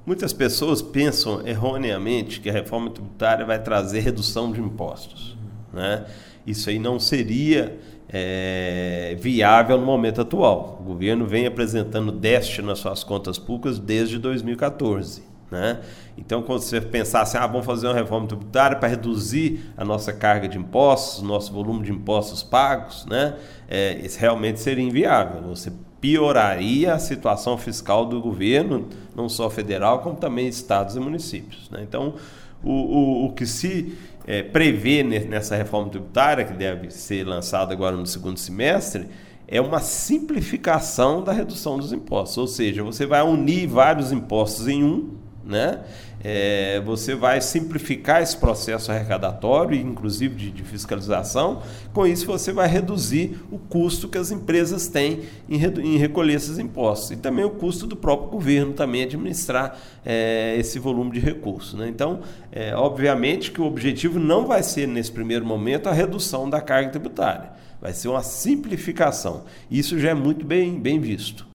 Muitas pessoas pensam erroneamente que a reforma tributária vai trazer redução de impostos, né? Isso aí não seria viável no momento atual. O governo vem apresentando déficit nas suas contas públicas desde 2014. Né? Então, quando você pensar assim, vamos fazer uma reforma tributária para reduzir a nossa carga de impostos, o nosso volume de impostos pagos, né? Isso realmente seria inviável. Você pioraria a situação fiscal do governo, não só federal, como também estados e municípios. Né? Então, o que se prevê nessa reforma tributária, que deve ser lançada agora no segundo semestre, é uma simplificação da redução dos impostos. Ou seja, você vai unir vários impostos em um, né? Você vai simplificar esse processo arrecadatório, inclusive de fiscalização. Com isso, você vai reduzir o custo que as empresas têm em recolher esses impostos. E também o custo do próprio governo também administrar esse volume de recursos. Né? Então, obviamente que o objetivo não vai ser, nesse primeiro momento, a redução da carga tributária. Vai ser uma simplificação. Isso já é muito bem visto.